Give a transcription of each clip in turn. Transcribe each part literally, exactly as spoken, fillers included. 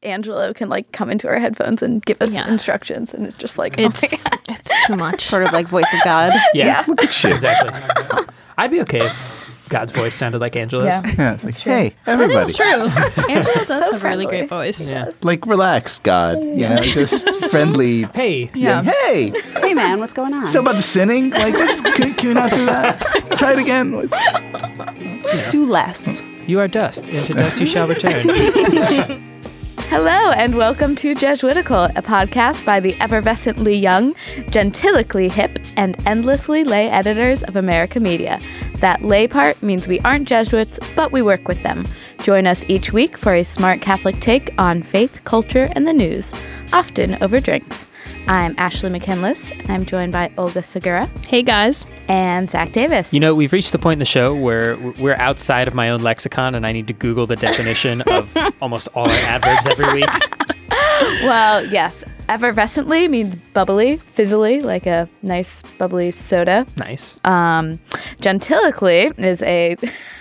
Angelo can like come into our headphones and give us Yeah. instructions, and it's just like It's oh it's too much. Sort of like voice of God. Yeah, Yeah. exactly. I'd be okay if God's voice sounded like Angela's. yeah. Yeah, it's like, hey, everybody. It's true. Angela does So have a really friendly. great voice. Yeah. Like, relax, God. You know, just friendly. Hey, Yeah. Hey, Hey, man, what's going on? so about the sinning? Like, let's, can, can we not do that? Try it again. do less. you are dust. Into dust you shall return. Hello and welcome to Jesuitical, a podcast by the effervescently young, gentilically hip, and endlessly lay editors of America Media. That lay part means we aren't Jesuits, but we work with them. Join us each week for a smart Catholic take on faith, culture, and the news, often over drinks. I'm Ashley McKinless, and I'm joined by Olga Segura Hey guys. and Zach Davis. You know, we've reached the point in the show where we're outside of my own lexicon and I need to Google the definition of almost all our adverbs every week. Well, yes, effervescently means bubbly, fizzly, like a nice bubbly soda. Nice. Um, gentilically is a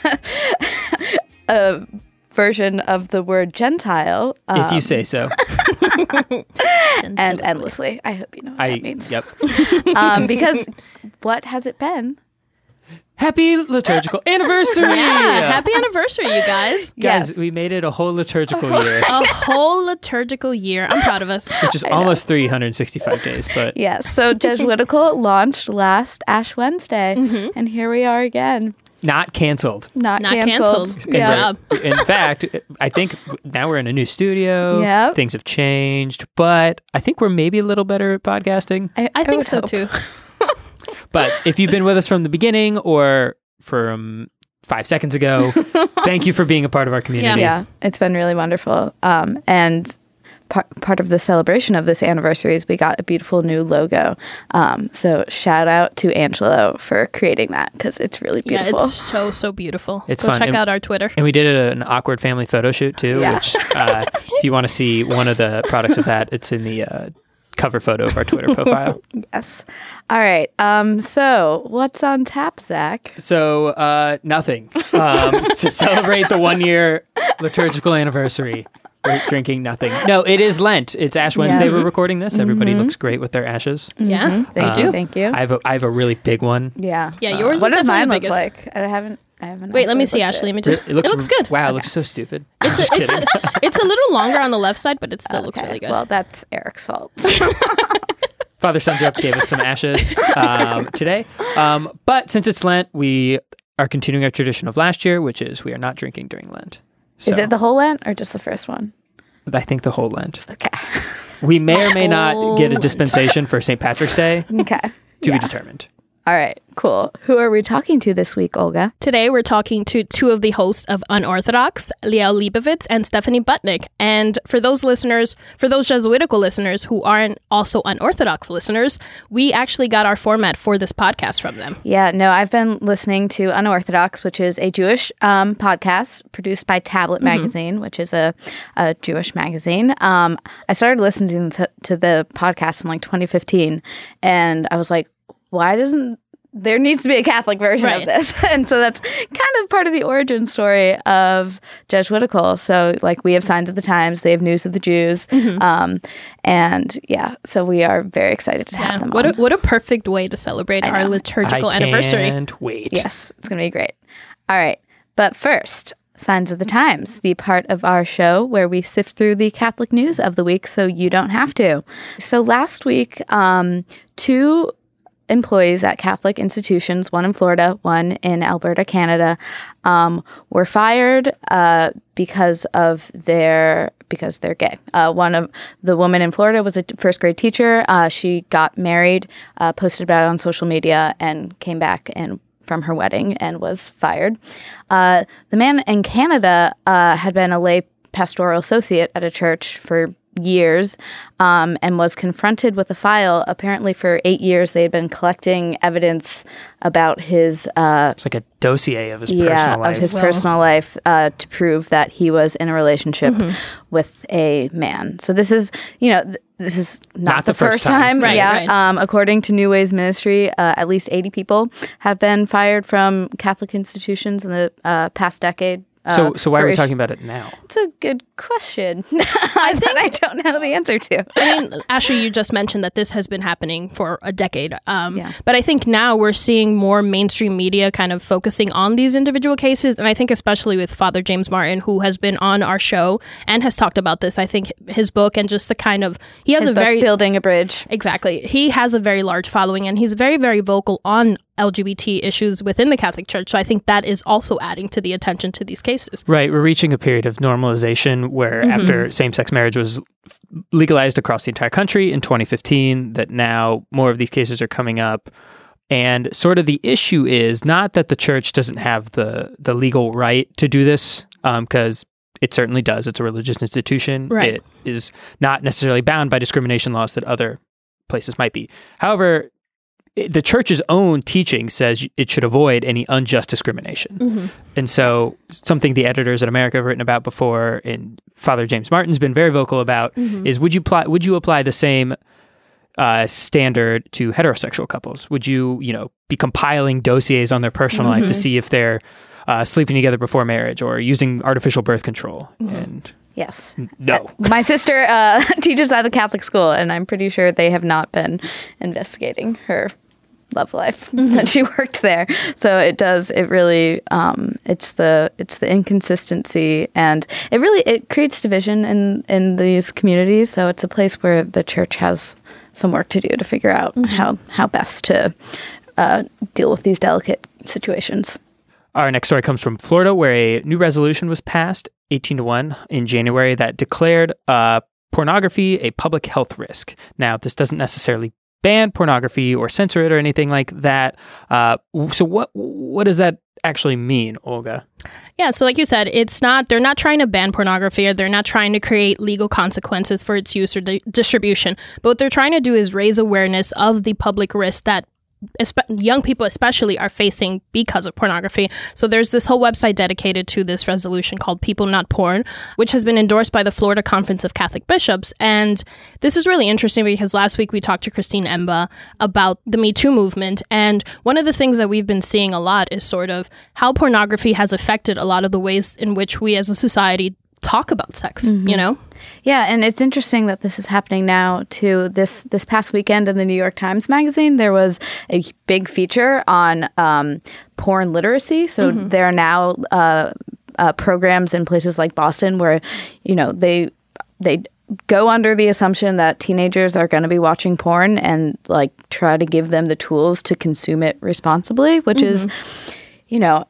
a version of the word Gentile. Um, If you say so. and endlessly. I hope you know what I, that means. yep. Um, because what has it been? Happy liturgical anniversary! Yeah, happy anniversary, you guys. Guys, Yes. we made it a whole liturgical year, A whole liturgical year. I'm proud of us. which is almost three hundred sixty-five days, but Yes. So Jesuitical launched last Ash Wednesday, and here we are again. not canceled. Not, Not canceled. canceled. And Yeah. Yeah. job. we're- In fact, I think now we're in a new studio. Yep. Things have changed, but I think we're maybe a little better at podcasting. I, I think would so hope. too. But if you've been with us from the beginning or from five seconds ago, thank you for being a part of our community. Yeah, it's been really wonderful. Um, and part part of the celebration of this anniversary is we got a beautiful new logo. Um, so shout out to Angelo for creating that because it's really Yeah, beautiful. it's so, so beautiful. It's Go fun. check And- out our Twitter. And we did it an awkward family photo shoot too, Yeah. which uh, if you want to see one of the products of that, it's in the uh, cover photo of our Twitter profile. Yes. All right. Um, so what's on tap, Zach? So uh, nothing. Um, to celebrate the one year liturgical anniversary, we're drinking nothing. No, it is Lent. It's Ash Wednesday. Yeah. We're recording this. Everybody looks great with their ashes. Yeah, Thank they you. do. Thank you. I have a, I have a really big one. yeah. Yeah, yours What is does definitely mine the look biggest. like? I haven't. I haven't. Wait, let me actually see, looked Ashley. at Let me just. It looks, it looks good. Wow, it looks so stupid. It's Just a, it's, kidding. a, it's a little longer on the left side, but it still it. looks Okay, really good. Well, that's Eric's fault. Father Sundrup gave us some ashes um, today. Um, but since it's Lent, we are continuing our tradition of last year, which is we are not drinking during Lent. So Is it the whole Lent or just the first one? I think the whole Lent. Okay. We may or may not whole get a Lent. dispensation for Saint Patrick's Day Okay. to Yeah. be determined. All right. Cool. Who are we talking to this week, Olga? Today, we're talking to two of the hosts of Unorthodox, Liel Leibovitz and Stephanie Butnick. And for those listeners, for those Jesuitical listeners who aren't also unorthodox listeners, we actually got our format for this podcast from them. Yeah, no, I've been listening to Unorthodox, which is a Jewish um, podcast produced by Tablet Magazine, which is a, a Jewish magazine. Um, I started listening to, to the podcast in like twenty fifteen, and I was like, why doesn't there needs to be a Catholic version Right. of this? And so that's kind of part of the origin story of Jesuitical. So like we have Signs of the Times, they have News of the Jews. Um, and yeah, so we are very excited to have them What on. a, what a perfect way to celebrate I our know. liturgical I anniversary. can't wait. Yes, it's going to be great. All right. But first, Signs of the Times, the part of our show where we sift through the Catholic news of the week so you don't have to. So last week, um, two employees at Catholic institutions, one in Florida, one in Alberta, Canada, um, were fired uh, because of their because they're gay. Uh, one of the woman in Florida was a first grade teacher. Uh, she got married, uh, posted about it on social media, and came back and from her wedding and was fired. Uh, the man in Canada uh, had been a lay pastoral associate at a church for years um, and was confronted with a file. Apparently for eight years they had been collecting evidence about his uh, It's like a dossier of his yeah, personal life. of his Wow. personal life uh, to prove that he was in a relationship with a man. So this is, you know, th- this is not, Not the, the first first time. time. Right, yeah. right. Um, according to New Ways Ministry, uh, at least eighty people have been fired from Catholic institutions in the uh, past decade Uh, So, so why are for we ish- talking about it now? It's a good question. I think I don't know the answer to. I mean, Ashley, you just mentioned that this has been happening for a decade. Um, Yeah. But I think now we're seeing more mainstream media kind of focusing on these individual cases. And I think especially with Father James Martin, who has been on our show and has talked about this. I think his book and just the kind of, he has His a book, very, Building a Bridge. exactly. He has a very large following and he's very, very vocal on L G B T issues within the Catholic Church. So I think that is also adding to the attention to these cases. Right. We're reaching a period of normalization where Mm-hmm. after same-sex marriage was legalized across the entire country in twenty fifteen, that now more of these cases are coming up. And sort of the issue is not that the church doesn't have the, the legal right to do this, because it certainly does. It's a religious institution. Right. It is not necessarily bound by discrimination laws that other places might be. However, it- the church's own teaching says it should avoid any unjust discrimination. And so something the editors at America have written about before, and Father James Martin's been very vocal about, is would you apply, would you apply the same uh, standard to heterosexual couples? Would you, you know, be compiling dossiers on their personal life to see if they're uh, sleeping together before marriage or using artificial birth control? And Yes. no. My sister uh, teaches at a Catholic school, and I'm pretty sure they have not been investigating her love life since she worked there. So it does, it really, um, it's the it's the inconsistency, and it really, it creates division in, in these communities. So it's a place where the church has some work to do to figure out how, how best to uh, deal with these delicate situations. Our next story comes from Florida, where a new resolution was passed, eighteen to one, in January that declared uh, pornography a public health risk. Now, this doesn't necessarily ban pornography or censor it or anything like that. Uh, so what what does that actually mean, Olga? Yeah, so like you said, it's not, they're not trying to ban pornography or they're not trying to create legal consequences for its use or di- distribution. But what they're trying to do is raise awareness of the public risk that espe- young people especially are facing because of pornography. So there's this whole website dedicated to this resolution called People Not Porn, which has been endorsed by the Florida Conference of Catholic Bishops. And this is really interesting because last week we talked to Christine Emba about the Me Too movement. And one of the things that we've been seeing a lot is sort of how pornography has affected a lot of the ways in which we as a society talk about sex, you know? Yeah, and it's interesting that this is happening now too. This this past weekend in the New York Times Magazine, there was a big feature on um, porn literacy. So there are now uh, uh, programs in places like Boston where, you know, they they go under the assumption that teenagers are going to be watching porn and like try to give them the tools to consume it responsibly, which is, you know,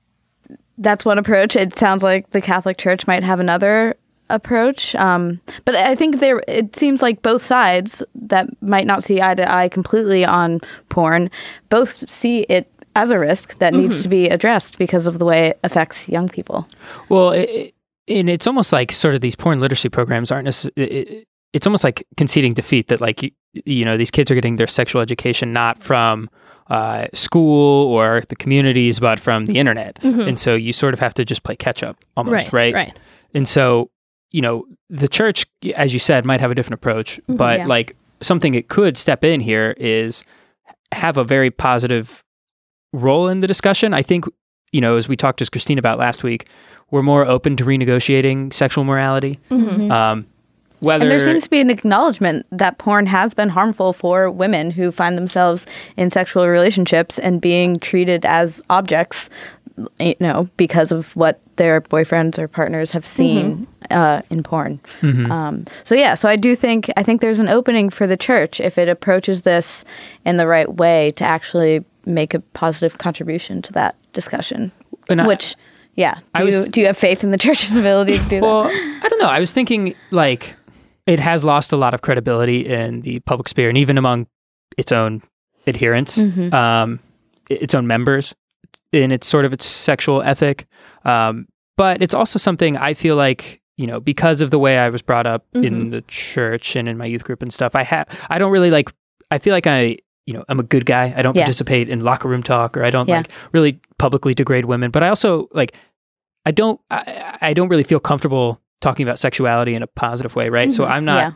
that's one approach. It sounds like the Catholic Church might have another approach. Um, but I think there, it seems like both sides that might not see eye to eye completely on porn, both see it as a risk that needs to be addressed because of the way it affects young people. Well, it, it- and it's almost like sort of these porn literacy programs aren't necessarily, it, it's almost like conceding defeat that like, you, you know, these kids are getting their sexual education not from uh, school or the communities, but from the internet. And so you sort of have to just play catch up almost, right? Right. And so, you know, the church, as you said, might have a different approach, but Yeah. like something it could step in here is have a very positive role in the discussion. I think, you know, as we talked to Christine about last week, we're more open to renegotiating sexual morality. Um, whether And there seems to be an acknowledgement that porn has been harmful for women who find themselves in sexual relationships and being treated as objects, you know, because of what their boyfriends or partners have seen uh, in porn. Um, so yeah, so I do think I think there's an opening for the church if it approaches this in the right way to actually make a positive contribution to that discussion. And I- Which, yeah, I do you was- do you have faith in the church's ability to do Well, that? I don't know. I was thinking like it has lost a lot of credibility in the public sphere and even among its own adherents, um, i- its own members, in its sort of its sexual ethic. Um, but it's also something I feel like, you know, because of the way I was brought up in the church and in my youth group and stuff, I have, I don't really like, I feel like I, you know, I'm a good guy. I don't Yeah. participate in locker room talk or I don't Yeah. like really publicly degrade women, but I also like, I don't, I, I don't really feel comfortable talking about sexuality in a positive way. Right. So I'm not, Yeah.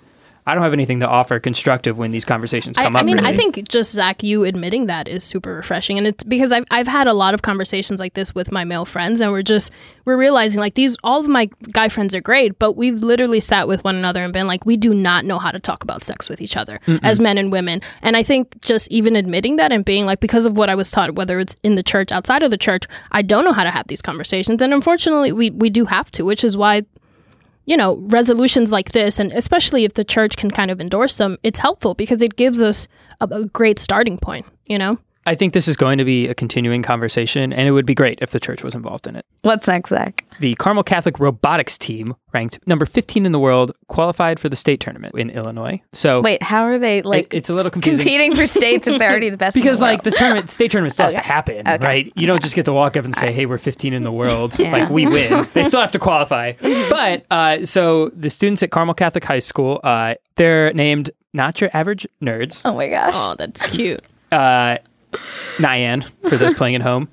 I don't have anything to offer constructive when these conversations I, come I up. mean, really. I think just Zach, you admitting that is super refreshing, and it's because I've I've had a lot of conversations like this with my male friends, and we're just we're realizing like these all of my guy friends are great, but we've literally sat with one another and been like, we do not know how to talk about sex with each other Mm-mm. as men and women, and I think just even admitting that and being like, because of what I was taught, whether it's in the church, outside of the church, I don't know how to have these conversations, and unfortunately, we we do have to, which is why, you know, resolutions like this, and especially if the church can kind of endorse them, it's helpful because it gives us a, a great starting point, you know? I think this is going to be a continuing conversation, and it would be great if the church was involved in it. What's next, Zach? The Carmel Catholic robotics team, ranked number fifteen in the world, qualified for the state tournament in Illinois. So Wait, how are they like it- it's a little confusing. competing for states if they're already the best? in Because the like the world? tournament, state tournament still has to Okay. happen, Okay. right? You don't just get to walk up and say, "Hey, we're fifteen in the world." Yeah. Like we win. They still have to qualify. But uh, so the students at Carmel Catholic High School, uh, they're named Not Your Average Nerds. Oh my gosh. Oh, that's cute. Uh, Nyan for those playing at home.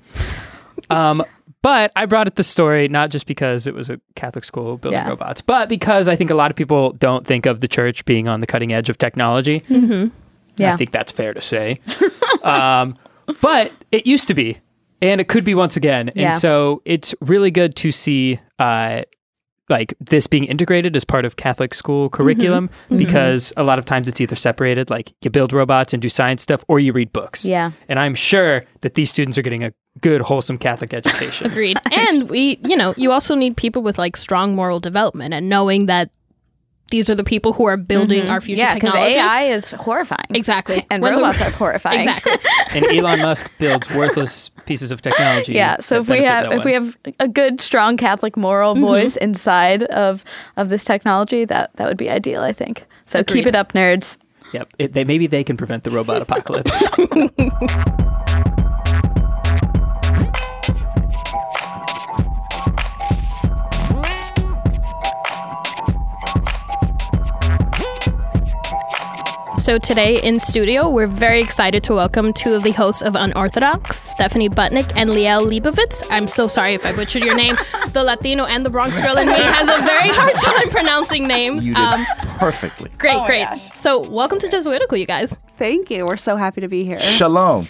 Um, but I brought up the story not just because it was a Catholic school building Yeah. robots, but because I think a lot of people don't think of the church being on the cutting edge of technology. Mm-hmm. Yeah. I think that's fair to say. um, but it used to be, and it could be once again. And Yeah. so it's really good to see uh, like this being integrated as part of Catholic school curriculum Mm-hmm. because a lot of times it's either separated, like you build robots and do science stuff, or you read books. Yeah. And I'm sure that these students are getting a good, wholesome Catholic education. Agreed. And we, you know, you also need people with like strong moral development and knowing that these are the people who are building our future Yeah, because technology. A I is horrifying. Exactly. And When the- robots are horrifying. Exactly. And Elon Musk builds worthless pieces of technology. Yeah, so that if we benefit have no if one. we have a good, strong Catholic moral Mm-hmm. voice inside of of this technology, that that would be ideal, I think. So Agreed. keep it up, nerds. Yep. It, they, maybe they can prevent the robot apocalypse. So today in studio, we're very excited to welcome two of the hosts of Unorthodox, Stephanie Butnick and Liel Leibovitz. I'm so sorry if I butchered your name. The Latino and the Bronx girl in me has a very hard time pronouncing names. You did Um, perfectly. great, Oh my great. gosh. So welcome to Jesuitical, you guys. Thank you. We're so happy to be here. Shalom.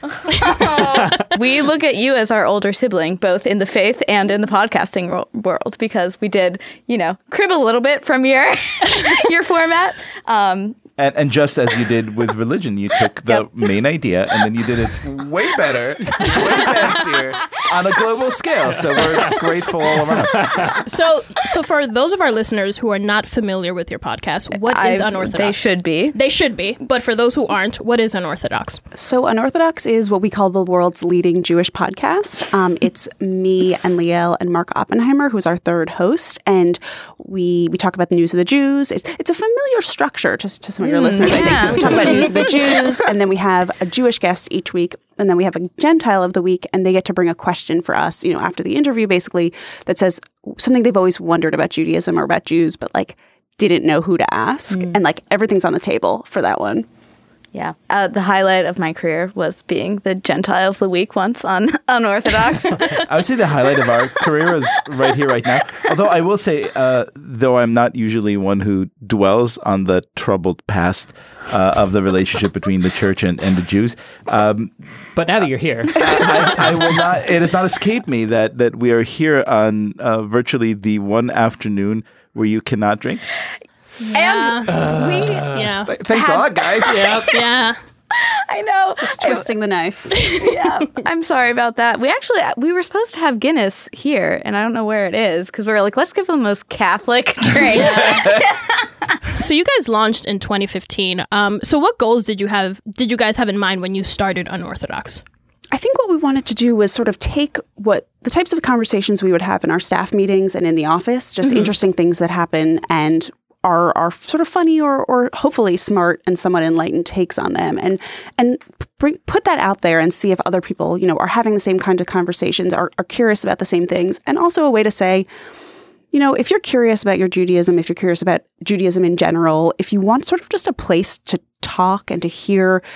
We look at you as our older sibling, both in the faith and in the podcasting ro- world, because we did, you know, crib a little bit from your your format. Um, And, and just as you did with religion, you took the Yep. main idea and then you did it way better, way fancier on a global scale. So we're grateful all around. So, so for those of our listeners who are not familiar with your podcast, what is I- Unorthodox? They should be. They should be, but for those who aren't, what is Unorthodox? So Unorthodox is what we call the world's leading Jewish podcast. Um, it's me and Liel and Mark Oppenheimer, who's our third host, and we we talk about the news of the Jews. It, it's a familiar structure to, to some of your listeners, I think. yeah. So we talk about news of the Jews, and then we have a Jewish guest each week, and then we have a Gentile of the week, and they get to bring a question for us, you know, after the interview, basically, that says something they've always wondered about Judaism or about Jews, but like didn't know who to ask, and like everything's on the table for that one. Yeah. Uh, the highlight of my career was being the Gentile of the week once on Unorthodox. I would say the highlight of our career is right here, right now. Although I will say, uh, though I'm not usually one who dwells on the troubled past uh, of the relationship between the church and, and the Jews, um, But now that you're here, I, I will not. It has not escaped me that that we are here on uh, virtually the one afternoon where you cannot drink. And we, Yeah, Th- Thanks a lot, guys. yeah. I know. Twisting the knife. Yeah, I'm sorry about that. We actually we were supposed to have Guinness here, and I don't know where it is because we were like, let's give them the most Catholic drink. So you guys launched in twenty fifteen. Um, so what goals did you have? Did you guys have in mind when you started Unorthodox? I think what we wanted to do was sort of take what the types of conversations we would have in our staff meetings and in the office, just interesting things that happen and are are sort of funny or or hopefully smart and somewhat enlightened takes on them, and and bring, put that out there and see if other people, you know, are having the same kind of conversations, are, are curious about the same things, and also a way to say, you know, if you're curious about your Judaism, if you're curious about Judaism in general, if you want sort of just a place to talk and to hear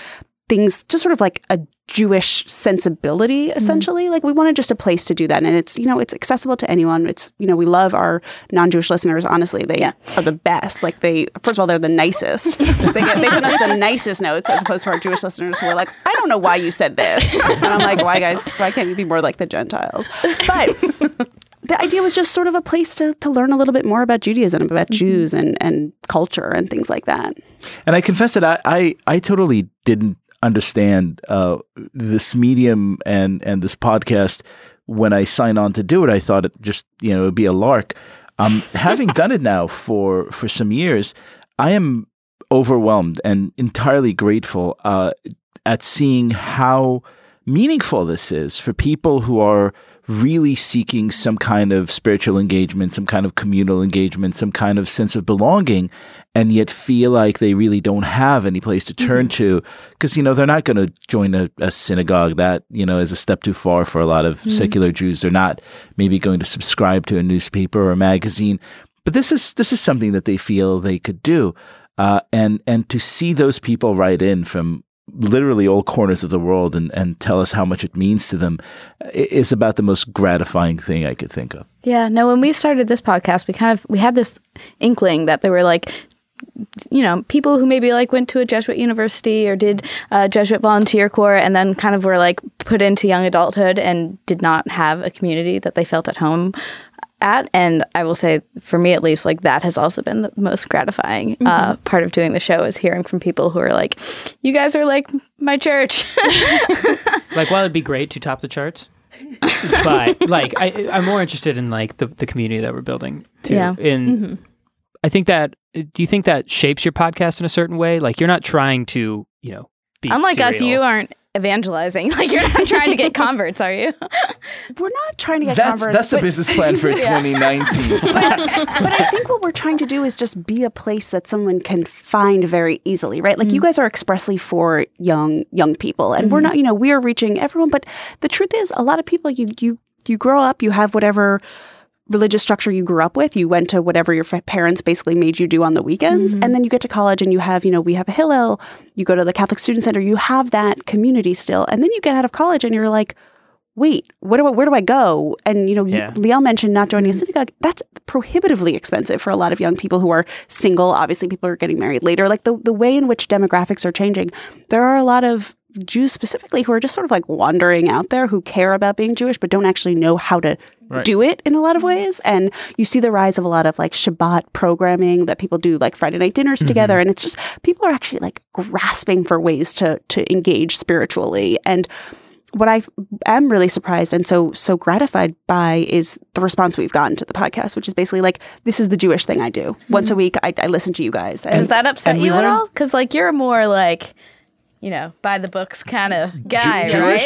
things, just sort of like a Jewish sensibility, essentially. Mm-hmm. Like we wanted just a place to do that. And it's, you know, it's accessible to anyone. It's, you know, we love our non-Jewish listeners. Honestly, they yeah. are the best. Like they, first of all, they're the nicest. they, get, they send us the nicest notes as opposed to our Jewish listeners who are like, I don't know why you said this. And I'm like, why guys, why can't you be more like the Gentiles? But the idea was just sort of a place to, to learn a little bit more about Judaism, about mm-hmm. Jews and, and culture and things like that. And I confess that I, I, I totally didn't understand uh, this medium and, and this podcast when I signed on to do it. I thought it just, you know, it would be a lark. Um, having done it now for, for some years, I am overwhelmed and entirely grateful uh, at seeing how meaningful this is for people who are really seeking some kind of spiritual engagement, some kind of communal engagement, some kind of sense of belonging, and yet feel like they really don't have any place to turn mm-hmm. to because, you know, they're not going to join a, a synagogue. That, you know, is a step too far for a lot of mm-hmm. secular Jews. They're not maybe going to subscribe to a newspaper or a magazine. But this is this is something that they feel they could do. Uh, and and to see those people write in from literally all corners of the world and, and tell us how much it means to them is about the most gratifying thing I could think of. Yeah, no, when we started this podcast, we kind of, we had this inkling that there were like, you know, people who maybe like went to a Jesuit university or did a Jesuit volunteer corps and then kind of were like put into young adulthood and did not have a community that they felt at home at. And I will say, for me at least, like that has also been the most gratifying mm-hmm. uh, part of doing the show is hearing from people who are like, you guys are like my church. Like, while it'd be great to top the charts, but like I, I'm more interested in like the, the community that we're building too. Yeah. In, mm-hmm. I think that, do you think that shapes your podcast in a certain way? Like you're not trying to, you know, be Unlike serial. us, you aren't evangelizing. Like you're not trying to get converts, are you? We're not trying to get that's, converts. That's the business plan for yeah. twenty nineteen. but, but I think what we're trying to do is just be a place that someone can find very easily, right? Like mm-hmm. you guys are expressly for young young people, and mm-hmm. we're not. You know, we are reaching everyone. But the truth is, a lot of people you you you grow up, you have whatever religious structure you grew up with. You went to whatever your parents basically made you do on the weekends. Mm-hmm. And then you get to college and you have, you know, we have a Hillel, you go to the Catholic Student Center, you have that community still. And then you get out of college and you're like, wait, where do I, where do I go? And, you know, yeah. you, Liel mentioned not joining a synagogue. That's prohibitively expensive for a lot of young people who are single. Obviously, people are getting married later. Like the, the way in which demographics are changing, there are a lot of Jews specifically who are just sort of like wandering out there who care about being Jewish but don't actually know how to right. do it in a lot of ways. And you see the rise of a lot of like Shabbat programming that people do, like Friday night dinners mm-hmm. together. And it's just people are actually like grasping for ways to to engage spiritually. And what I am really surprised and so so gratified by is the response we've gotten to the podcast, which is basically like, this is the Jewish thing I do. Mm-hmm. Once a week, I, I listen to you guys. And, Does that upset you at all? Because like you're more like, you know, by the books kind of guy, Jew- right?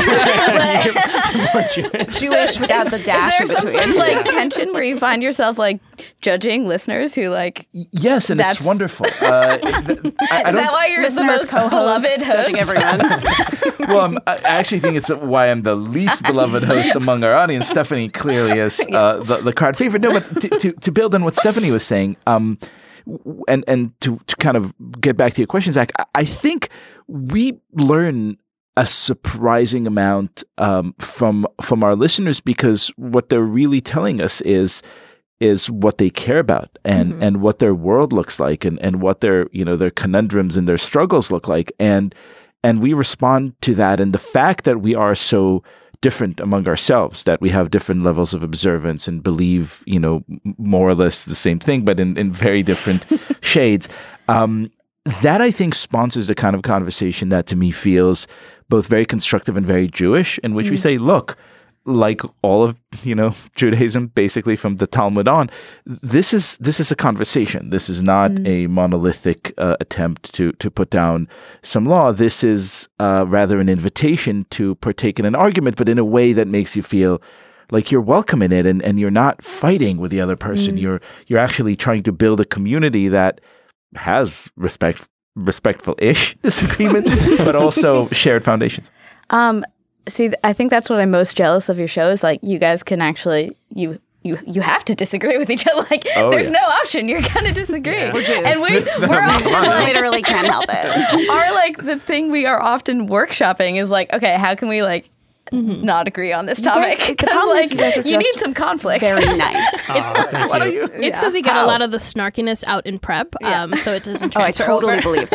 Jewish. Jewish without the dash in between. Is there some between. sort of like tension where you find yourself like judging listeners who like? Yes, and it's wonderful. Uh, th- I, I Is that why you're the most co-host, beloved host? Judging everyone. Well, I'm, I actually think it's why I'm the least beloved host among our audience. Stephanie clearly is uh, the, the card favorite. No, but to, to, to build on what Stephanie was saying, um, and and to, to kind of get back to your question, Zach, I, I think we learn a surprising amount um, from from our listeners because what they're really telling us is is what they care about and, mm-hmm. and what their world looks like and, and what their you know their conundrums and their struggles look like and and we respond to that, and the fact that we are so different among ourselves, that we have different levels of observance and believe, you know, more or less the same thing, but in, in very different shades. Um, that I think sponsors the kind of conversation that to me feels both very constructive and very Jewish, in which mm. we say, look, like all of, you know, Judaism, basically from the Talmud on, this is this is a conversation. This is not mm. a monolithic uh, attempt to to put down some law. This is uh, rather an invitation to partake in an argument, but in a way that makes you feel like you're welcome in it and, and you're not fighting with the other person. Mm. You're you're actually trying to build a community that has respect respectful-ish disagreements, but also shared foundations. Um. See, I think that's what I'm most jealous of your show is like you guys can actually, you you you have to disagree with each other. Like, Oh, there's yeah. no option. You're gonna disagree. Yeah. We're Jews. And we, we're often like, Literally can't help it. our like the thing we are often workshopping is like, okay, how can we like not agree on this topic? guys- the Because problem is like you guys are you need just some conflict. Very nice. Oh, thank What you. are you? It's because we get How? a lot of the snarkiness out in prep, um, so it doesn't Oh, I transfer totally over. believe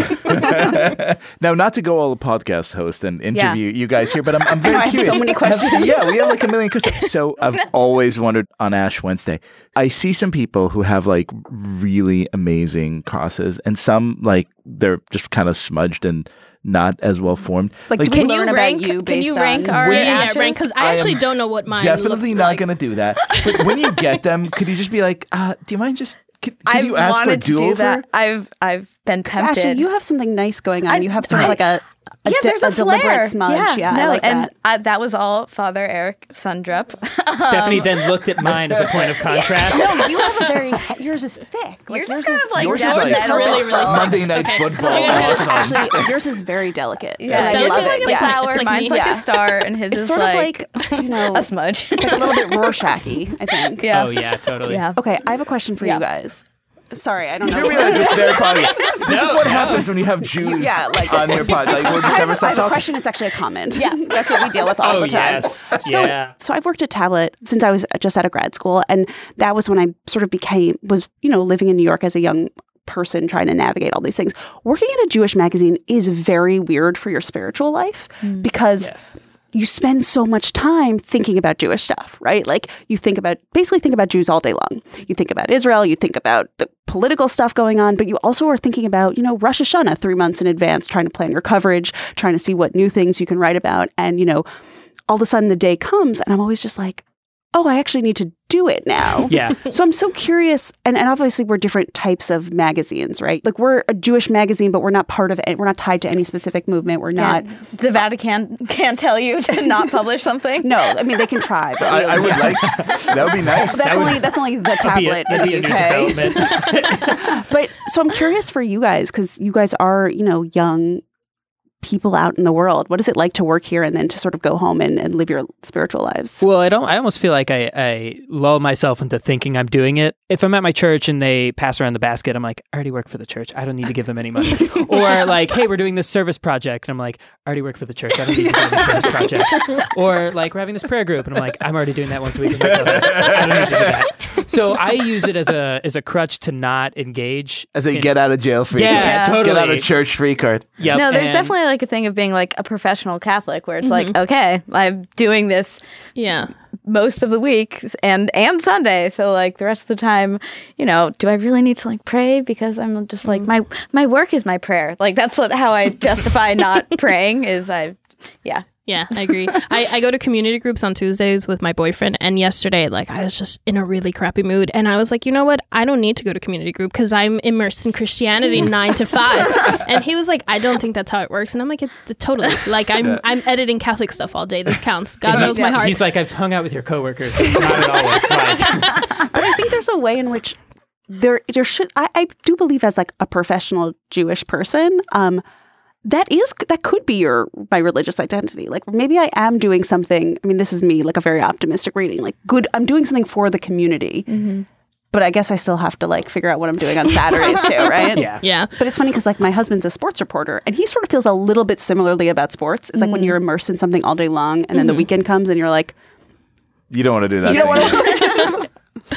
that. Now, not to go all podcast host and interview you guys here, but I'm, I'm very I have so curious. many questions. yeah, we have like a million questions. So I've always wondered on Ash Wednesday, I see some people who have like really amazing crosses, and some like they're just kind of smudged and not as well formed. Like, do we Can you learn about rank? you Can you based rank on- our Yeah, yeah, ashes? right. Because I, I am actually don't know what mine Definitely looked not like. going to do that. But when you get them, could you just be like, uh, do you mind just, could, could I've you ask for a wanted to do do-over? that. I've I've been tempted. Ashley, you have something nice going on. I- you have sort of I- like a, a, yeah, de- there's a, deliberate flair. smudge. Yeah, no, I like and that. I, that was all Father Eric Sundrup. Stephanie then looked at mine as a point of contrast. No, you have a very, yours is thick. Like, Yours is kind of like yours is down like the middle. really, really Monday Night Okay. Football. You guys Yours is awesome. actually, yours is very delicate. Yeah, And I yours yours love is it. like a Yeah. flower. It's like Mine's me. like Yeah. a star, and his It's is sort like, of like, you know, a smudge. it's like a little bit Rorschach-y, I think. yeah. Oh yeah, totally. Yeah. Okay, I have a question for Yeah. you guys. Sorry, I don't You know. do realize it's their podcast. This is No, what no. happens when you have Jews Yeah, like- on your pod. Like, we'll just I never have, I stop have a talking. question. It's actually a comment. Yeah. That's what we deal with all Oh the time. yes. So, yeah. so I've worked at Tablet since I was just out of grad school, and that was when I sort of became was you know living in New York as a young person trying to navigate all these things. Working at a Jewish magazine is very weird for your spiritual life because Yes. you spend so much time thinking about Jewish stuff, right? Like you think about basically think about Jews all day long. You think about Israel, you think about the political stuff going on, but you also are thinking about, you know, Rosh Hashanah three months in advance, trying to plan your coverage, trying to see what new things you can write about. And, you know, all of a sudden the day comes and I'm always just like, oh, I actually need to do it now. Yeah. So I'm so curious, and, and obviously we're different types of magazines, right? Like we're a Jewish magazine, but we're not part of it. We're not tied to any specific movement. We're not. And the Vatican can't tell you to not publish something. No, I mean they can try, but I, we- I would like that. Would be nice. that's That would- only that's only the That'd be a, tablet that'd be a in the new U K. development. But so I'm curious for you guys because you guys are you know young people out in the world. What is it like to work here and then to sort of go home and, and live your spiritual lives? Well, I don't. I almost feel like I, I lull myself into thinking I'm doing it. If I'm at my church and they pass around the basket, I'm like, I already work for the church. I don't need to give them any money. Or like, hey, we're doing this service project, and I'm like, I already work for the church. I don't need to do any service projects. Or like, we're having this prayer group, and I'm like, I'm already doing that once a week. With my brothers. I don't need to do that. So I use it as a as a crutch to not engage. As a in- get out of jail free. Yeah, Yeah. totally. Get out of church free card. Yep, No, there's and- definitely like a thing of being like a professional Catholic where it's like, okay, I'm doing this Yeah. most of the week and and Sunday. So like the rest of the time, you know, do I really need to like pray? Because I'm just like my my work is my prayer. Like that's what how I justify not praying is I yeah. Yeah, I agree. I, I go to community groups on Tuesdays with my boyfriend, and yesterday, like, I was just in a really crappy mood, and I was like, you know what? I don't need to go to community group because I'm immersed in Christianity nine to five. And he was like, I don't think that's how it works, and I'm like, it, it, totally. Like, I'm I'm editing Catholic stuff all day. This counts. God knows my heart. He's like, I've hung out with your coworkers. It's not at all what it's like. But I think there's a way in which there there should I, I do believe as like a professional Jewish person, um, that is that could be your my religious identity. Like maybe I am doing something. I mean, this is me, like a very optimistic reading. Like good, I'm doing something for the community. But I guess I still have to like figure out what I'm doing on Saturdays too, right? Yeah. yeah. But it's funny because like my husband's a sports reporter and he sort of feels a little bit similarly about sports. It's like when you're immersed in something all day long and then the weekend comes and you're like, You don't want to do that. you know thing. what?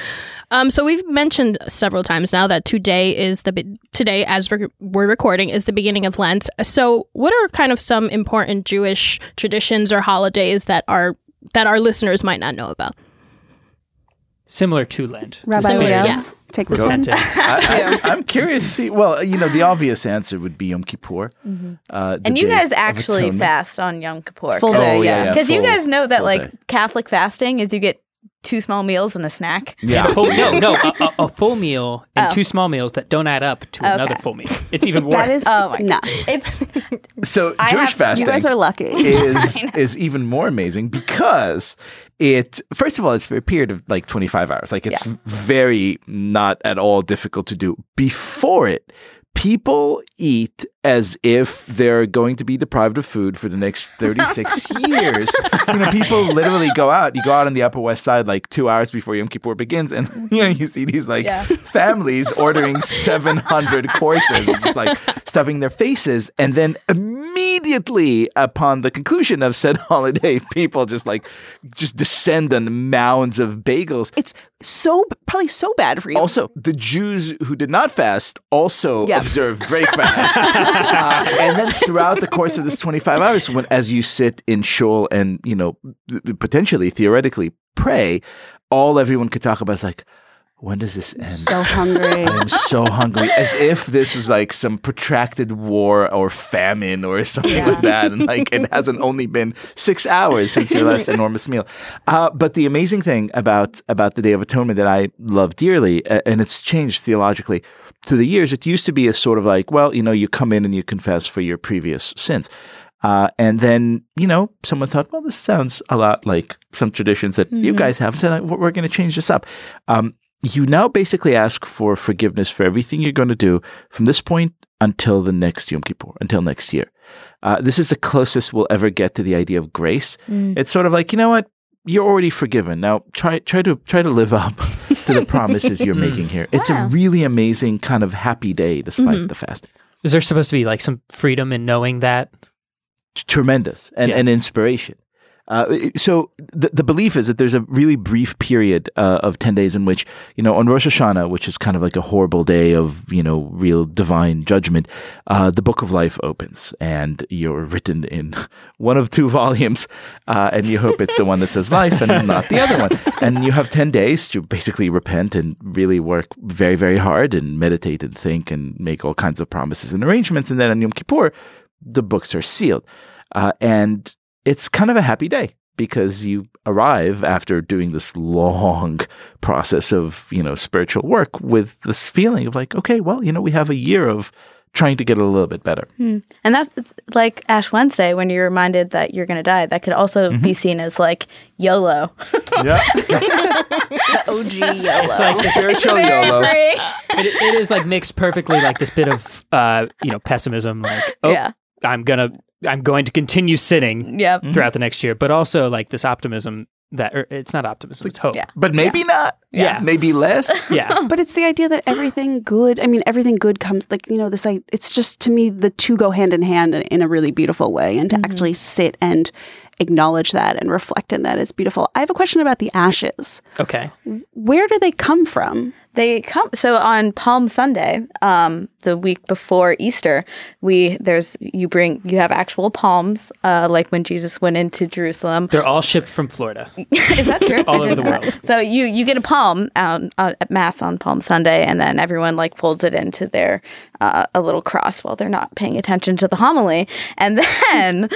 Um, so we've mentioned several times now that today is the be- today as we're, we're recording is the beginning of Lent. So, what are kind of some important Jewish traditions or holidays that are that our listeners might not know about? Similar to Lent. Rabbi Similar, Leo, yeah. take this one. Repentance. I, I, I'm curious to see. Well, you know, the obvious answer would be Yom Kippur. Uh, the And you Day guys of actually Atonement. fast on Yom Kippur. Full day, Oh, yeah. yeah, yeah. Because you full- guys know that full like day. Catholic fasting is you get two small meals and a snack. Yeah. A full, no, no, a, a, a full meal and Oh. two small meals that don't add up to another Okay. full meal. It's even worse. That is Oh my nuts. It's So I Jewish have- fasting You guys are lucky. is is even more amazing because it first of all it's for a period of like twenty-five hours. Like it's Yeah. very not at all difficult to do. Before it, people eat as if they're going to be deprived of food for the next thirty-six years. You know, people literally go out. You go out on the Upper West Side like two hours before Yom Kippur begins, and you know you see these like Yeah. families ordering seven hundred courses, and just like stuffing their faces, and then immediately upon the conclusion of said holiday, people just like just descend on mounds of bagels. It's so probably so bad for you. Also, the Jews who did not fast also Yeah. observed breakfast. uh, and then throughout the course of this twenty-five hours, when as you sit in shul and, you know, potentially, theoretically pray, all everyone could talk about is like, when does this end? so hungry. I am so hungry. As if this was like some protracted war or famine or something like that. And like it hasn't only been six hours since your last enormous meal. Uh, but the amazing thing about, about the Day of Atonement that I love dearly, uh, and it's changed theologically through the years, it used to be a sort of like, well, you know, you come in and you confess for your previous sins. Uh, and then, you know, someone thought, well, this sounds a lot like some traditions that mm-hmm. you guys have. So we're going to change this up. Um, You now basically ask for forgiveness for everything you're going to do from this point until the next Yom Kippur, until next year. Uh, this is the closest we'll ever get to the idea of grace. Mm. It's sort of like, you know what? You're already forgiven. Now try try to try to live up to the promises you're making here. It's wow. a really amazing kind of happy day despite mm-hmm. the fast. Is there supposed to be like some freedom in knowing that? Tremendous and, yeah. and inspiration. Uh, so the, the belief is that there's a really brief period uh, of ten days in which, you know, on Rosh Hashanah, which is kind of like a horrible day of, you know, real divine judgment, uh, the book of life opens and you're written in one of two volumes uh, and you hope it's the one that says life and not the other one. And you have ten days to basically repent and really work very, very hard and meditate and think and make all kinds of promises and arrangements. And then on Yom Kippur, the books are sealed. Uh, and it's kind of a happy day because you arrive after doing this long process of, you know, spiritual work with this feeling of like, okay, well, you know, we have a year of trying to get a little bit better. Hmm. And that's it's like Ash Wednesday when you're reminded that you're going to die. That could also mm-hmm. be seen as like YOLO. Yeah. O G YOLO. It's like spiritual YOLO. It, it is like mixed perfectly like this bit of, uh, you know, pessimism. Like, oh, yeah. I'm going to I'm going to continue sinning yep. throughout the next year, but also like this optimism that or it's not optimism, it's hope. Yeah. But maybe yeah. not. Yeah. Maybe less. Yeah. But it's the idea that everything good, I mean, everything good comes, like, you know, this, I, it's just to me, the two go hand in hand in a really beautiful way. And to mm-hmm. actually sit and acknowledge that and reflect in that is beautiful. I have a question about the ashes. Okay. Where do they come from? They come so on Palm Sunday, um, the week before Easter. We there's you bring you have actual palms, uh, like when Jesus went into Jerusalem. They're all shipped from Florida. Is that true? All over the world. So you you get a palm out, out at Mass on Palm Sunday, and then everyone like folds it into their uh, a little cross while they're not paying attention to the homily, and then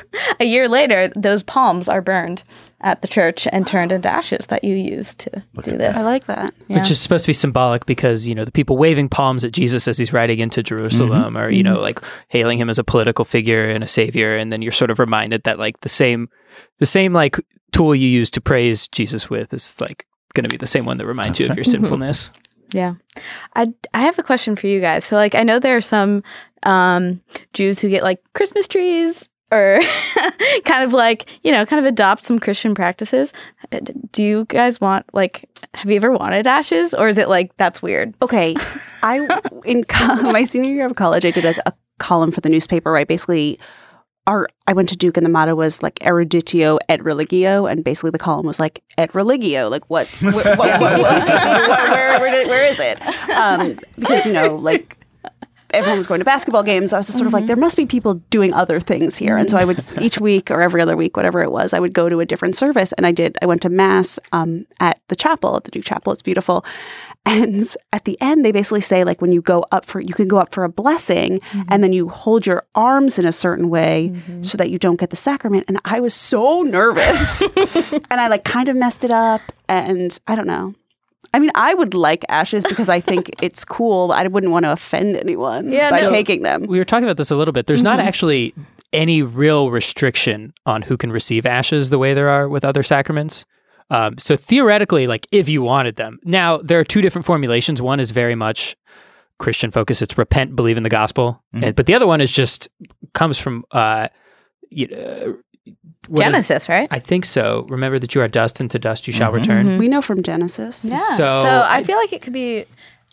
a year later, those palms are burned at the church and turned into ashes that you use to Look do this. I like that. Yeah. Which is supposed to be symbolic because, you know, the people waving palms at Jesus as he's riding into Jerusalem mm-hmm. or, you know, like hailing him as a political figure and a savior. And then you're sort of reminded that like the same, the same like tool you use to praise Jesus with is like going to be the same one that reminds That's you right. of your sinfulness. Yeah. I, I have a question for you guys. So like, I know there are some um, Jews who get like Christmas trees or kind of like, you know, kind of adopt some Christian practices. Do you guys want, like, have you ever wanted ashes? Or is it like, that's weird? Okay. I, in co- my senior year of college, I did a, a column for the newspaper, right? Basically, our I went to Duke and the motto was like eruditio et religio. And basically the column was like, et religio. Like, what, wh- what, what, what, what where, where, did, where is it? Um, because, you know, like, everyone was going to basketball games. I was just sort of like, there must be people doing other things here. And so I would, each week or every other week, whatever it was, I would go to a different service. And I did, I went to Mass um, at the chapel, at the Duke Chapel. It's beautiful. And at the end, they basically say, like, when you go up for, you can go up for a blessing, mm-hmm. and then you hold your arms in a certain way mm-hmm. so that you don't get the sacrament. And I was so nervous. And I, like, kind of messed it up. And I don't know. I mean, I would like ashes because I think it's cool, but I wouldn't want to offend anyone yeah, by so taking them. We were talking about this a little bit. There's mm-hmm. not actually any real restriction on who can receive ashes the way there are with other sacraments. Um, so theoretically, like if you wanted them. Now, there are two different formulations. One is very much Christian focus. It's repent, believe in the gospel. Mhm. And, but the other one is just comes from uh, you know, what is- Genesis, right? I think so. Remember that you are dust, and to dust you shall Mhm. return. Mhm. We know from Genesis. Yeah. So So, I, I- feel like it could be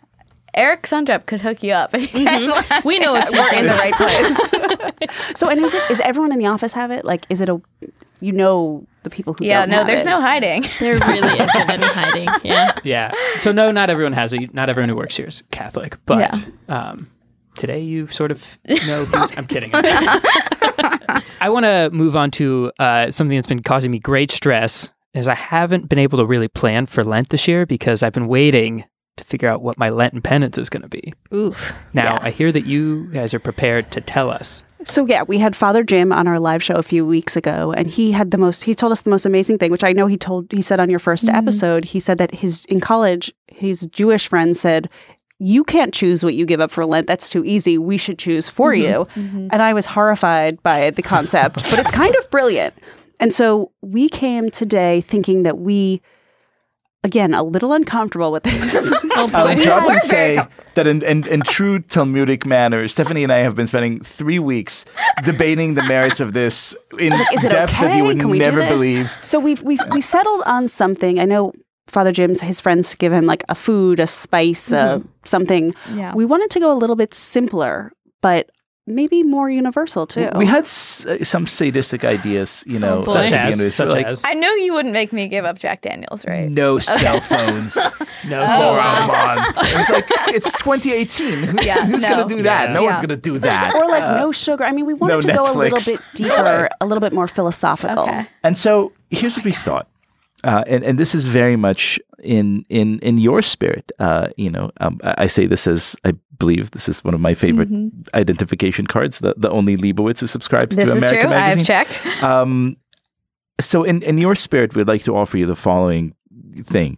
Eric Sundrup could hook you up. If you guys want. We know if We're in the right place. So, and is it is everyone in the office have it? Like, is it a you know the people who Yeah, don't no, have there's it? no hiding. There really isn't any hiding. Yeah. Yeah. So no, not everyone has it. Not everyone who works here is Catholic. But Yeah. um, today you sort of know who's... I'm kidding. I'm kidding. I want to move on to uh, something that's been causing me great stress, is I haven't been able to really plan for Lent this year because I've been waiting to figure out what my Lenten penance is going to be. Oof. Now, Yeah. I hear that you guys are prepared to tell us. So yeah, we had Father Jim on our live show a few weeks ago, and he had the most. He told us the most amazing thing, which I know he told. He said on your first episode, he said that his in college, his Jewish friend said, "You can't choose what you give up for Lent. That's too easy. We should choose for you." And I was horrified by the concept, but it's kind of brilliant. And so we came today thinking that we, again, a little uncomfortable with this. I'll drop We're and very say that in, in, in true Talmudic manner, Stephanie and I have been spending three weeks debating the merits of this in Is it depth okay? that you would Can we do never this? believe. So we've we've we settled on something. I know Father Jim's his friends give him like a food, a spice, uh, something. Yeah. We wanted to go a little bit simpler, but maybe more universal too. We had s- uh, some sadistic ideas, you know, Oh, boy. to Such begin as, with. such Like, as. I know you wouldn't make me give up Jack Daniels, right? no cell phones No, for so, a month. It's like, it's twenty eighteen. Who- Yeah, Who's no. going to do that? Yeah. No one's Yeah. going to do that. or like Uh, no sugar. I mean, we wanted no to go a little Netflix. bit deeper, a little bit more philosophical. Okay. And so here's what we thought. Uh, and, and this is very much in in in your spirit. Uh, you know, um, I, I say this as I believe this is one of my favorite identification cards. The the only Leibowitz who subscribes This to is American true. Magazine. I've checked. Um, so in in your spirit, we'd like to offer you the following thing.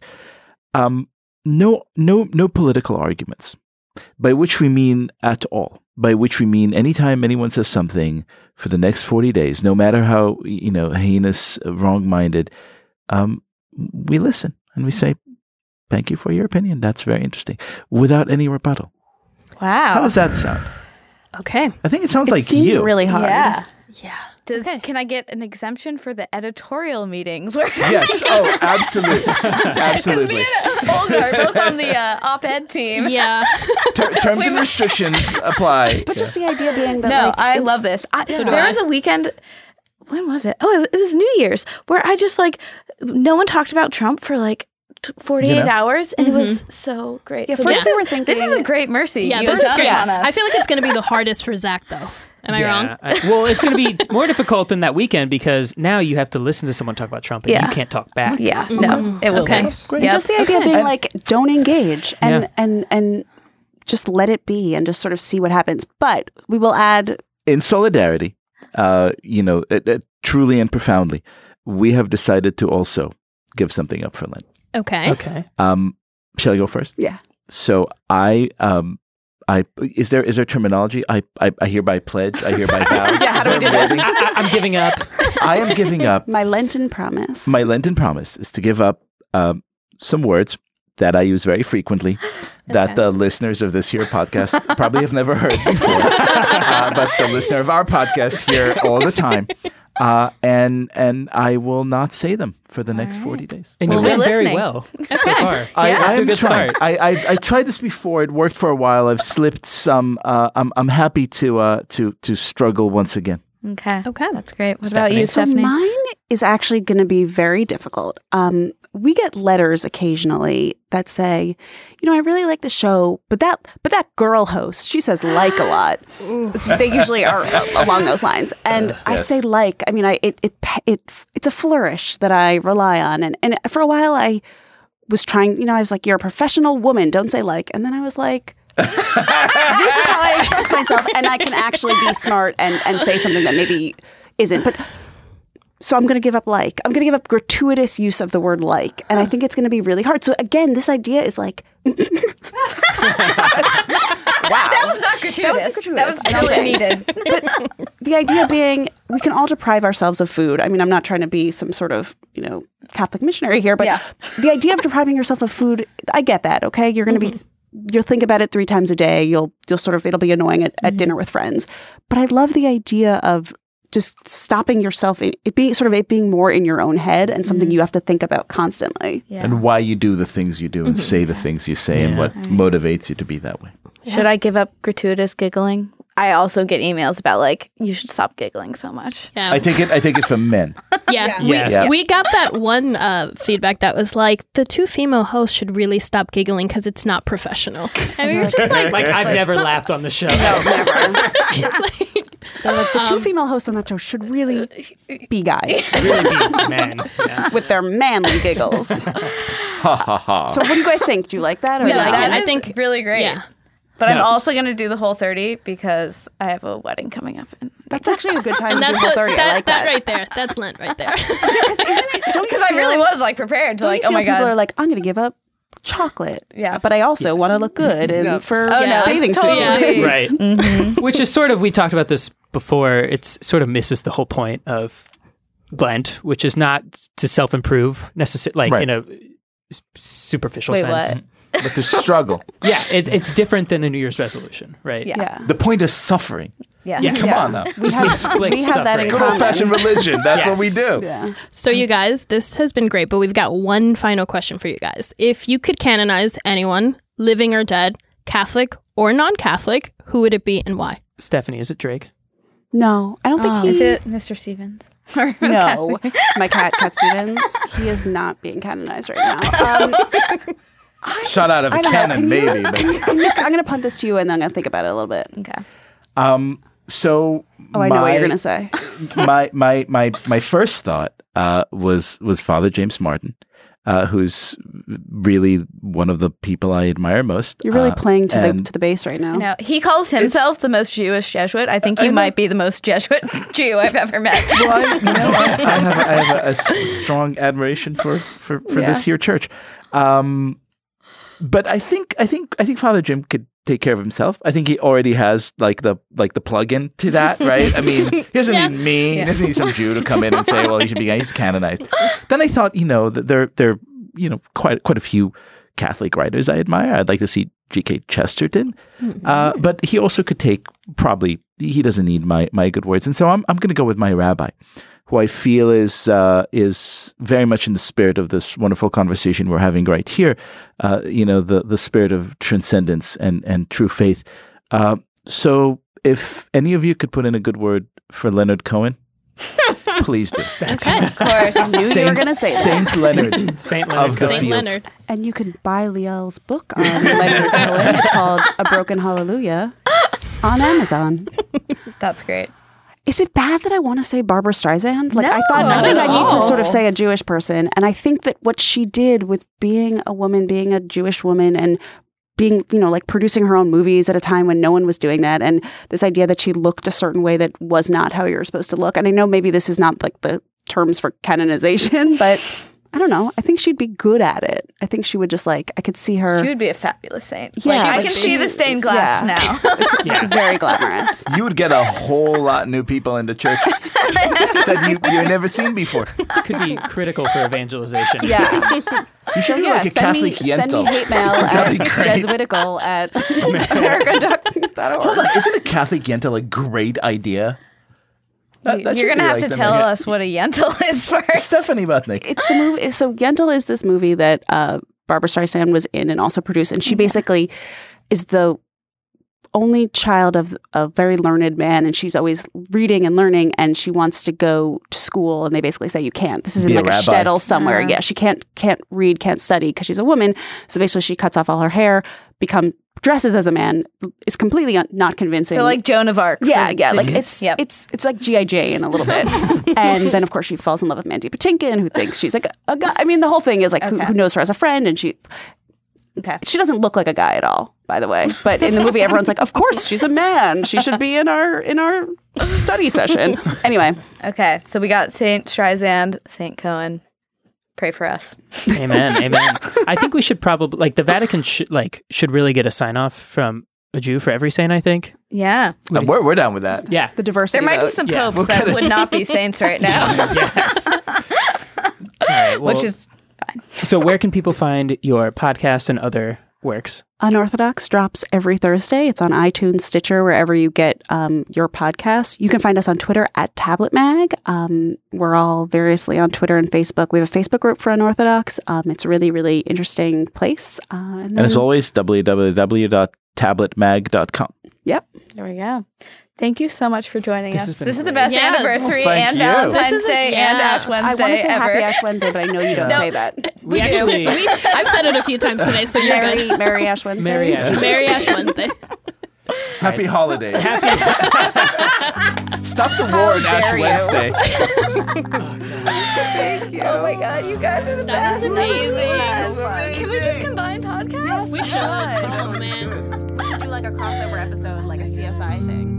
Um, no no no political arguments, by which we mean at all. By which we mean anytime anyone says something for the next forty days, no matter how you know heinous, wrong-minded. Um, we listen and we say, thank you for your opinion. That's very interesting. Without any rebuttal. Wow. How does that sound? Okay. I think it sounds It like seems you. really hard. Yeah. Yeah. Does, Okay. Can I get an exemption for the editorial meetings? Where Yes. Oh, absolutely. Because Absolutely. me and Olga are both on the uh, op-ed team. Yeah. Ter- terms and restrictions apply. But just the idea being that No, like, I it's- love this. I, So do there I. was a weekend. When was it? Oh, it, it was New Year's, where I just like no one talked about Trump for like t- forty-eight You know? hours, and it was so great. Yeah, so first this, we is, were thinking- this is a great mercy. Yeah, you this have is done great. on us. I feel like it's going to be the hardest for Zach, though. Am I yeah, wrong? I- well, it's going to be more difficult than that weekend because now you have to listen to someone talk about Trump and Yeah. you can't talk back. Yeah, no, it will Okay. be. Great. Yep. Just the idea being And- like, don't engage and Yeah. and and just let it be and just sort of see what happens. But we will add. In solidarity, uh, you know, uh, uh, truly and profoundly, we have decided to also give something up for Lent. Okay. Okay. Um, shall I go first? Yeah. So I, um, I is there is there terminology? I I, I hereby pledge. I hereby vow. Yeah, how Is do we there do wording? this? I, I'm giving up. I am giving up. My Lenten promise. My Lenten promise is to give up um, some words that I use very frequently that the listeners of this here podcast probably have never heard before, uh, but the listener of our podcast hear all the time. Uh, and and I will not say them for the next forty days. And Well, you've done we're very listening. well so far. I, Yeah. I Off to a am good trying. start. I, I I tried this before. It worked for a while. I've slipped some. Uh, I'm I'm happy to uh to to struggle once again. Okay. Okay. That's great. What Stephanie? about you, So Stephanie? mine is actually going to be very difficult. Um, we get letters occasionally that say, you know, I really like the show, but that but that girl host, she says like a lot. It's- they usually are uh, along those lines, and I yes. say like. I mean, I it it it it's a flourish that I rely on, and and for a while I was trying. You know, I was like, you're a professional woman, don't say like, and then I was like. This is how I express myself, and I can actually be smart and, and say something that maybe isn't. But so I'm going to give up like. I'm going to give up gratuitous use of the word like, and I think it's going to be really hard. So again, this idea is like, wow, That was not gratuitous. That wasn't gratuitous. That was really needed. the idea being we can all deprive ourselves of food. I mean, I'm not trying to be some sort of, you know, Catholic missionary here, but Yeah. the idea of depriving yourself of food, I get that, okay? You're going to be you'll think about it three times a day. You'll you'll sort of it'll be annoying at, at mm-hmm. dinner with friends. But I love the idea of just stopping yourself, it, it being sort of it being more in your own head and something mm-hmm. you have to think about constantly. Yeah. And why you do the things you do and mm-hmm. say the things you say yeah. and what right. motivates you to be that way. Yeah. Should I give up gratuitous giggling? I also get emails about like, you should stop giggling so much. Yeah. I take it I take it from men. Yeah. We, yes. yeah. we got that one uh, feedback that was like, the two female hosts should really stop giggling because it's not professional. And we were just like... like, I've never so, laughed on the show. No, never. like, like, the two um, female hosts on that show should really be guys. Really be men. Yeah. With their manly giggles. Ha ha ha. So what do you guys think? Do you like that? Or no, like that it? I think really great. Yeah. But no. I'm also going to do the whole thirty because I have a wedding coming up. In that's actually a good time and to do the whole thirty. That, I like that. that right there. That's Lent right there. Because yeah, I really was like prepared to like, oh my God. People are like, I'm going to give up chocolate. Yeah. But I also yes. want to look good and yep. for oh, yeah, no, bathing totally. suits. Yeah. Right. Mm-hmm. Which is sort of, we talked about this before, it's sort of misses the whole point of Lent, which is not to self-improve necessarily, like right. in a superficial Wait, sense. What? But to struggle. Yeah, it, it's different than a New Year's resolution, right? Yeah. yeah. The point is suffering. Yeah. yeah. Come yeah. on now. We have, we have that in Good common. old-fashioned religion. That's yes. what we do. Yeah. So you guys, this has been great, but we've got one final question for you guys. If you could canonize anyone, living or dead, Catholic or non-Catholic, who would it be and why? Stephanie, is it Drake? No, I don't think oh. he... Is it Mister Stevens? No, my cat, Cat Stevens. He is not being canonized right now. Um, I, Shot out of a cannon, maybe. But. I'm going to punt this to you, and then I'm going to think about it a little bit. Okay. Um. So. Oh, I my, know what you're going to say. my my my my first thought uh, was was Father James Martin, uh, who's really one of the people I admire most. You're really uh, playing to the to the base right now. No, he calls himself the most Jewish Jesuit. I think you I might be the most Jesuit Jew I've ever met. Well, I, you know, I, I have a, I have a, a strong admiration for for, for yeah. this here church. Um, But I think I think I think Father Jim could take care of himself. I think he already has like the like the plug-in to that, right? I mean, he doesn't yeah. need me. Yeah. He doesn't need some Jew to come in and say, "Well, he should be he's canonized." Then I thought, you know, that there there you know quite quite a few Catholic writers I admire. I'd like to see G K Chesterton, mm-hmm. uh, but he also could take probably he doesn't need my my good words, and so I'm I'm going to go with my rabbi, who I feel is uh, is very much in the spirit of this wonderful conversation we're having right here. Uh, you know, the the spirit of transcendence and and true faith. Uh, so, if any of you could put in a good word for Leonard Cohen, please do. That's okay. Of course, I knew Saint, you were going to say that. Saint Leonard, Saint Leonard of the Saint fields. Leonard. And you can buy Liel's book on Leonard Cohen. It's called A Broken Hallelujah on Amazon. That's great. Is it bad that I want to say Barbara Streisand? Like no, I thought, I think I need all. to sort of say a Jewish person, and I think that what she did with being a woman, being a Jewish woman, and being, you know, like producing her own movies at a time when no one was doing that, and this idea that she looked a certain way that was not how you were supposed to look. And I know maybe this is not like the terms for canonization, but I don't know. I think she'd be good at it. I think she would just like, I could see her. She would be a fabulous saint. Yeah. Like, I like can she, see the stained glass yeah. now. It's, yeah. it's very glamorous. You would get a whole lot new people into church that you, you've never seen before. It could be critical for evangelization. Yeah. You should So, be yeah, like a send Catholic me, Yentl. Send me hate mail at Jesuitical at America dot org. Hold on, isn't a Catholic Yentl a great idea? That, that You're should going to be have like to the tell next- us what a Yentl is first. Stephanie Butnick. It's the movie. So Yentl is this movie that uh, Barbara Streisand was in and also produced, and she basically is the only child of a very learned man, and she's always reading and learning, and she wants to go to school, and they basically say you can't. This is Be in a like a, rabbi. shtetl somewhere. Uh-huh. Yeah, she can't can't read, can't study because she's a woman. So basically, she cuts off all her hair, become dresses as a man, is completely un- not convincing. So like Joan of Arc. Yeah, for yeah, the like Jews. it's Yep. it's it's like G I. Jane a little bit, and then of course she falls in love with Mandy Patinkin, who thinks she's like a, a guy. I mean, the whole thing is like who, Okay. who knows her as a friend, and she Okay. she doesn't look like a guy at all, by the way. But in the movie, everyone's like, of course she's a man. She should be in our in our study session. Anyway, Okay. So we got Saint Streisand, Saint Cohen. Pray for us. Amen. Amen. I think we should probably like the Vatican should like should really get a sign off from a Jew for every saint. I think. Yeah. Uh, we're, we're down with that. Yeah. the diversity. There might be vote. some Yeah. popes We'll that get would it. not be saints right now, Yes. All right, well, which is fine. so where can people find your podcast and other works? Unorthodox drops every Thursday. It's on iTunes, Stitcher, wherever you get um, your podcasts. You can find us on Twitter at Tablet Mag. Um, we're all variously on Twitter and Facebook. We have a Facebook group for Unorthodox. Um, it's a really, really interesting place. Uh, and, And then, as always, w w w dot tablet mag dot com. yep. There we go. Thank you so much for joining This us. has been This is the great. best Yeah. anniversary Well, thank and you. Valentine's This is a- Day yeah. and Ash I Wednesday want to say ever. Happy Ash Wednesday, but I know you don't No. say that. We actually We, I've said it a few times today, so you're good. Merry, Merry Ash Wednesday. Merry Ash Merry Ash Wednesday. Happy holidays. Stop the war on Ash dare you. Wednesday. Thank you. Oh my god, you guys are the That best. was amazing. Yes. Can we just combine podcasts? We should. Oh, man. We should do like a crossover episode, like a C S I thing.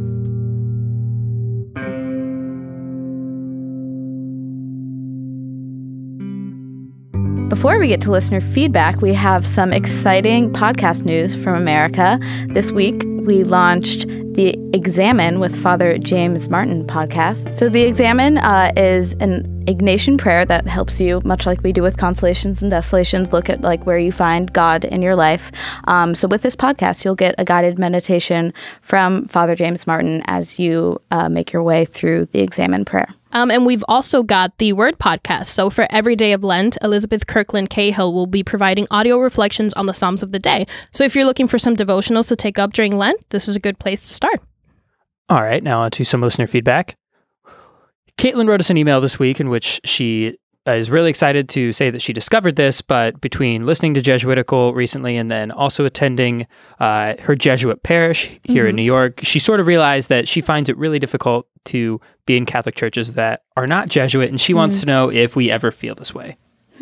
Before we get to listener feedback, we have some exciting podcast news from America. This week, we launched the Examine with Father James Martin podcast. So the Examine uh, is an Ignatian prayer that helps you, much like we do with Consolations and Desolations, look at like where you find God in your life. Um, so with this podcast, you'll get a guided meditation from Father James Martin as you uh, make your way through the Examine prayer. Um, and we've also got the Word podcast. So for every day of Lent, Elizabeth Kirkland Cahill will be providing audio reflections on the Psalms of the day. So if you're looking for some devotionals to take up during Lent, this is a good place to start. All right, now on to some listener feedback. Caitlin wrote us an email this week in which she is really excited to say that she discovered this, but between listening to Jesuitical recently and then also attending uh, her Jesuit parish here Mm-hmm. in New York, she sort of realized that she finds it really difficult to be in Catholic churches that are not Jesuit, and she Mm-hmm. wants to know if we ever feel this way.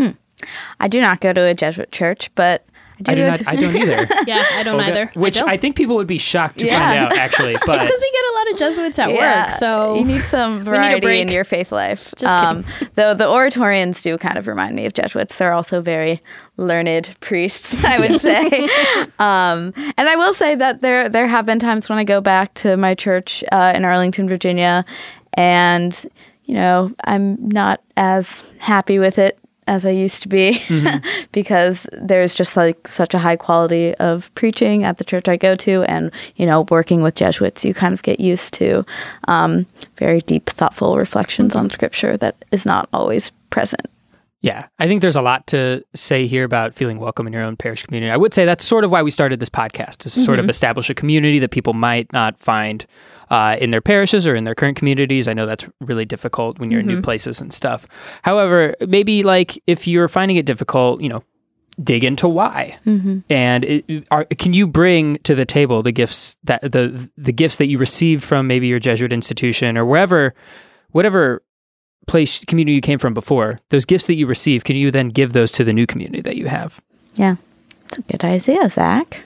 I do not go to a Jesuit church, but I do, I do go not. to... I don't either. Yeah, I don't Okay. either. Which I, I, don't. think people would be shocked to Yeah. find out, actually. But It's because we get a lot of Jesuits at Yeah, work, so you need some a variety in break. your faith life. Just um, though the Oratorians do kind of remind me of Jesuits. They're also very learned priests, I would say. um, and I will say that there there have been times when I go back to my church uh, in Arlington, Virginia, and you know I'm not as happy with it as I used to be Mm-hmm. because there's just like such a high quality of preaching at the church I go to, and you know working with Jesuits you kind of get used to um, very deep thoughtful reflections on scripture that is not always present. yeah, I think there's a lot to say here about feeling welcome in your own parish community. I would say that's sort of why we started this podcast, to sort of establish a community that people might not find uh, in their parishes or in their current communities. I know that's really difficult when you're in new places and stuff. However, maybe like if you're finding it difficult, you know, dig into why. And it, are, can you bring to the table the gifts that the the gifts that you received from maybe your Jesuit institution or wherever, whatever place community you came from before, those gifts that you receive, can you then give those to the new community that you have? Yeah, it's a good idea, Zach.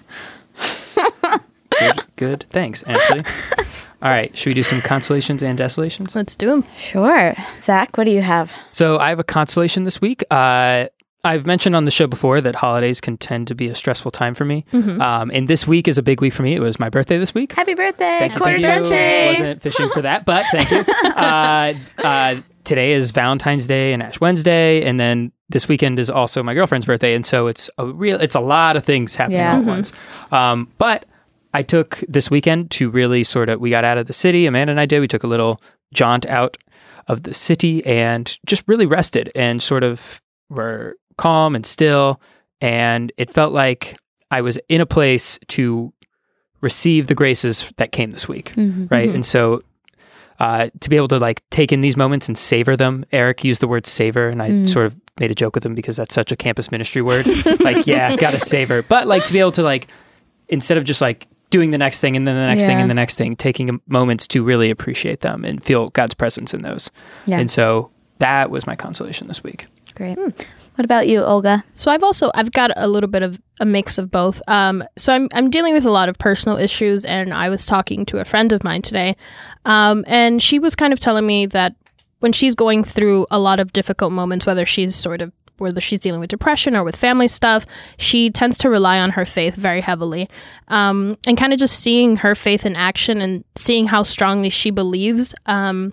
Good, good. Thanks, Ashley. All right, should we do some consolations and desolations? let's do them. Sure. Zach, what do you have? So I have a consolation this week. Uh, I've mentioned on the show before that holidays can tend to be a stressful time for me. Um, and this week is a big week for me. It was my birthday this week. Happy birthday, Thank you, quarter thank you. century. Wasn't fishing for that, but thank you. Uh, uh, today is Valentine's Day and Ash Wednesday, and then this weekend is also my girlfriend's birthday, and so it's a real, it's a lot of things happening Yeah. all at once. Um, but I took this weekend to really sort of, we got out of the city. Amanda and I did. We took a little jaunt out of the city and just really rested and sort of were calm and still, and it felt like I was in a place to receive the graces that came this week, right? And so uh, to be able to like take in these moments and savor them. Eric used the word savor, and I sort of made a joke with him because that's such a campus ministry word. Like, yeah, gotta savor. But like to be able to like, instead of just like doing the next thing and then the next thing Yeah. and the next thing, taking moments to really appreciate them and feel God's presence in those. Yeah. And so that was my consolation this week. Great. What about you, Olga? So I've also I've got a little bit of a mix of both. Um, so I'm I'm dealing with a lot of personal issues, and I was talking to a friend of mine today, um, and she was kind of telling me that when she's going through a lot of difficult moments, whether she's sort of whether she's dealing with depression or with family stuff, she tends to rely on her faith very heavily, um, and kind of just seeing her faith in action and seeing how strongly she believes. Um,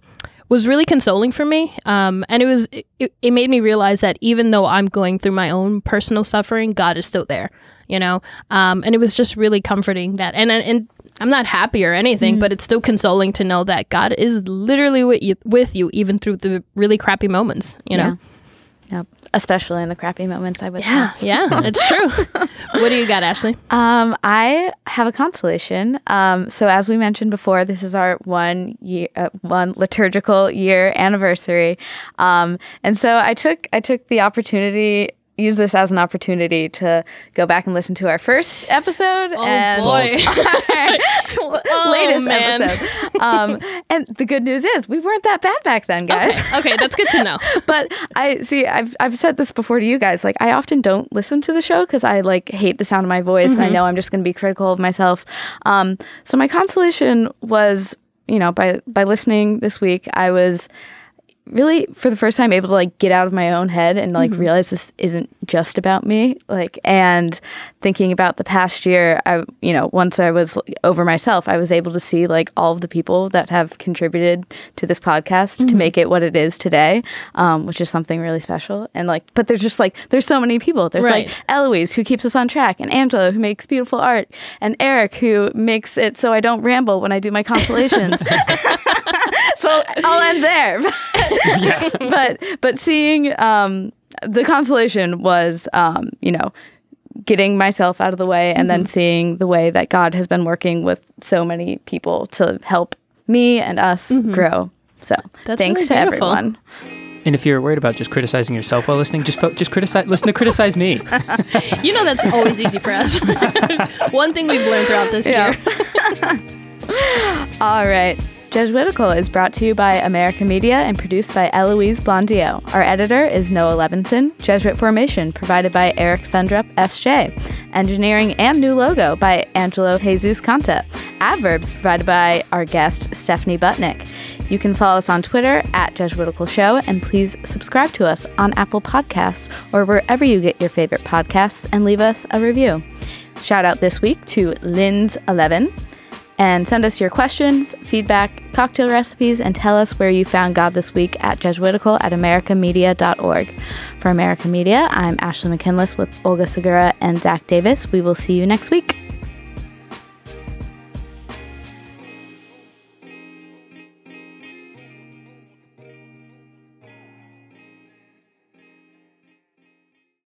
was really consoling for me. Um, and it was it, it made me realize that even though I'm going through my own personal suffering, God is still there, you know? Um, and it was just really comforting that, and, and I'm not happy or anything, mm-hmm. but it's still consoling to know that God is literally with you, with you even through the really crappy moments, you know? Yeah. Yep. Especially in the crappy moments, I would yeah, say. Yeah, it's true. What do you got, Ashley? Um, I have a consolation. Um, so as we mentioned before, this is our one year, uh, one liturgical year anniversary, um, and so I took I took the opportunity. Use this as an opportunity to go back and listen to our first episode oh and boy. our oh, latest man. episode. Um, and the good news is we weren't that bad back then, guys. Okay, okay that's good to know. But I see, I've I've said this before to you guys. Like, I often don't listen to the show because I like hate the sound of my voice, mm-hmm. and I know I'm just going to be critical of myself. Um, so my consolation was, you know, by by listening this week, I was really for the first time able to like get out of my own head and like mm-hmm. realize this isn't just about me, like, and thinking about the past year, I you know once I was over myself, I was able to see like all of the people that have contributed to this podcast mm-hmm. to make it what it is today, um, which is something really special. And like, but there's just like there's so many people. There's right. like Eloise, who keeps us on track, and Angela, who makes beautiful art, and Eric, who makes it so I don't ramble when I do my consolations. So I'll end there. yeah. But but seeing um, the consolation was, um, you know, getting myself out of the way, and mm-hmm. then seeing the way that God has been working with so many people to help me and us mm-hmm. grow. So That's thanks really to beautiful. everyone. And if you're worried about just criticizing yourself while listening, just fo- just criticize. Listen to criticize me. You know that's always easy for us. One thing we've learned throughout this yeah. year. All right. Jesuitical is brought to you by America Media and produced by Eloise Blondiau. Our editor is Noah Levinson. Jesuit Formation provided by Eric Sundrup, S J. Engineering and new logo by Angelo Jesus Conta. Adverbs provided by our guest, Stephanie Butnick. You can follow us on Twitter at Jesuitical Show, and please subscribe to us on Apple Podcasts or wherever you get your favorite podcasts, and leave us a review. Shout out this week to Lins eleven. And send us your questions, feedback, cocktail recipes, and tell us where you found God this week at Jesuitical at americamedia dot org. For America Media, I'm Ashley McKinless with Olga Segura and Zach Davis. We will see you next week.